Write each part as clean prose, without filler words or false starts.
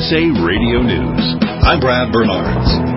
USA Radio News. I'm Brad Bernards.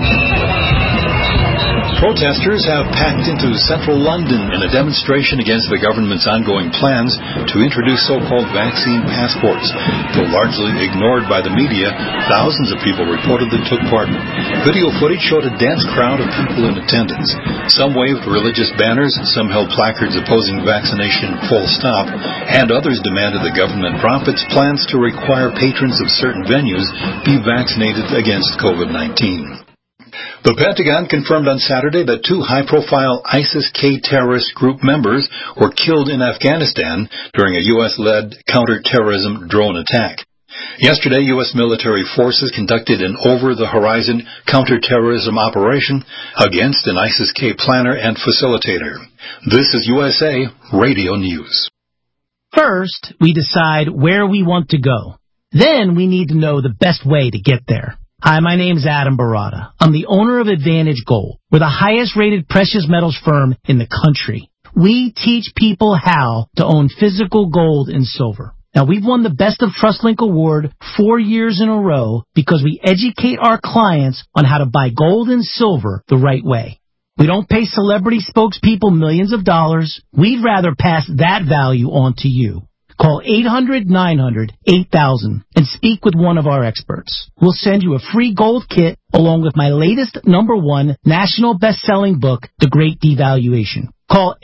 Protesters have packed into central London in a demonstration against the government's ongoing plans to introduce so-called vaccine passports. Though largely ignored by the media, thousands of people reportedly took part. Video footage showed a dense crowd of people in attendance. Some waved religious banners, some held placards opposing vaccination full stop, and others demanded the government drop its plans to require patrons of certain venues be vaccinated against COVID-19. The Pentagon confirmed on Saturday that 2 high-profile ISIS-K terrorist group members were killed in Afghanistan during a U.S.-led counter-terrorism drone attack. Yesterday, U.S. military forces conducted an over-the-horizon counter-terrorism operation against an ISIS-K planner and facilitator. This is USA Radio News. First, we decide where we want to go. Then we need to know the best way to get there. Hi, my name's Adam Barada. I'm the owner of Advantage Gold. We're the highest-rated precious metals firm in the country. We teach people how to own physical gold and silver. Now, we've won the Best of TrustLink Award 4 years in a row because we educate our clients on how to buy gold and silver the right way. We don't pay celebrity spokespeople millions of dollars. We'd rather pass that value on to you. Call 800-900-8000 and speak with one of our experts. We'll send you a free gold kit along with my latest #1 national best-selling book, The Great Devaluation. Call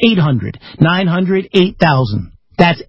800-900-8000. That's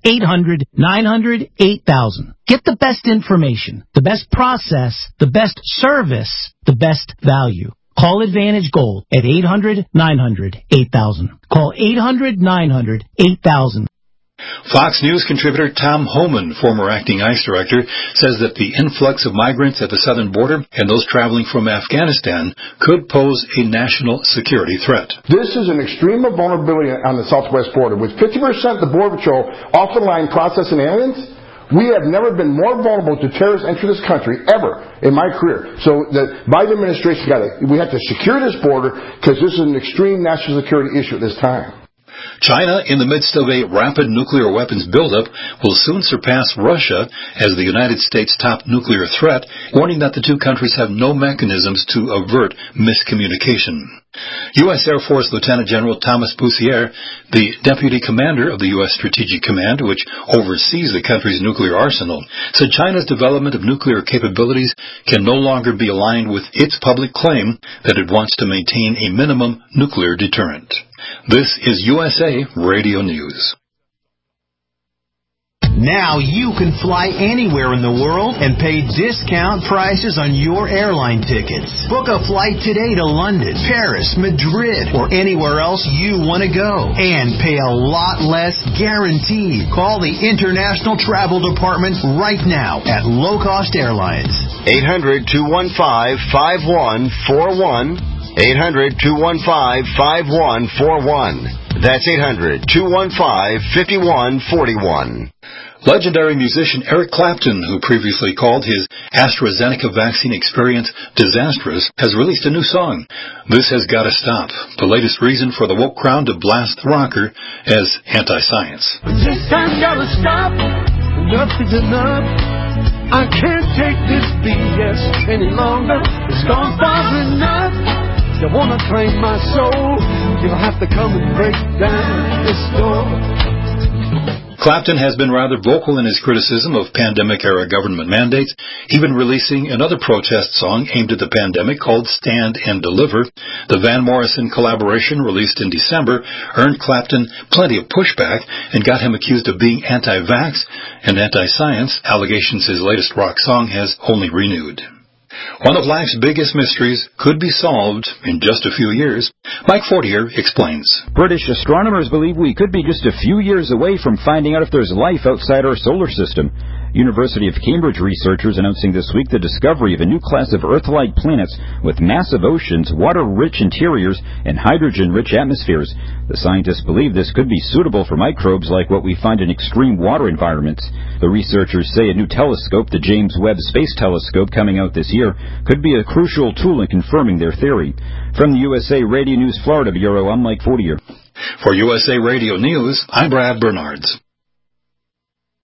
800-900-8000. Get the best information, the best process, the best service, the best value. Call Advantage Gold at 800-900-8000. Call 800-900-8000. Fox News contributor Tom Homan, former acting ICE director, says that the influx of migrants at the southern border and those traveling from Afghanistan could pose a national security threat. This is an extreme vulnerability on the southwest border. With 50% of the Border Patrol off the line processing aliens, we have never been more vulnerable to terrorists entering this country ever in my career. So the Biden administration we have to secure this border because this is an extreme national security issue at this time. China, in the midst of a rapid nuclear weapons buildup, will soon surpass Russia as the United States' top nuclear threat, warning that the two countries have no mechanisms to avert miscommunication. U.S. Air Force Lieutenant General Thomas Boussier, the Deputy Commander of the U.S. Strategic Command, which oversees the country's nuclear arsenal, said China's development of nuclear capabilities can no longer be aligned with its public claim that it wants to maintain a minimum nuclear deterrent. This is USA Radio News. Now you can fly anywhere in the world and pay discount prices on your airline tickets. Book a flight today to London, Paris, Madrid, or anywhere else you want to go. And pay a lot less guaranteed. Call the International Travel Department right now at Low Cost Airlines. 800-215-5141. 800-215-5141. That's 800-215-5141. Legendary musician Eric Clapton, who previously called his AstraZeneca vaccine experience disastrous, has released a new song. This has gotta stop. The latest reason for the woke crowd to blast the rocker as anti-science. This time gotta stop. Enough is enough. I can't take this BS any longer. It's gone far enough. You wanna claim my soul, you'll have to come and break down this door. Clapton has been rather vocal in his criticism of pandemic-era government mandates, even releasing another protest song aimed at the pandemic called Stand and Deliver. The Van Morrison collaboration, released in December, earned Clapton plenty of pushback and got him accused of being anti-vax and anti-science, allegations his latest rock song has only renewed. One of life's biggest mysteries could be solved in just a few years. Mike Fortier explains. British astronomers believe we could be just a few years away from finding out if there's life outside our solar system. University of Cambridge researchers announcing this week the discovery of a new class of Earth-like planets with massive oceans, water-rich interiors, and hydrogen-rich atmospheres. The scientists believe this could be suitable for microbes like what we find in extreme water environments. The researchers say a new telescope, the James Webb Space Telescope, coming out this year, could be a crucial tool in confirming their theory. From the USA Radio News Florida Bureau, I'm Mike Fortier. For USA Radio News, I'm Brad Bernards.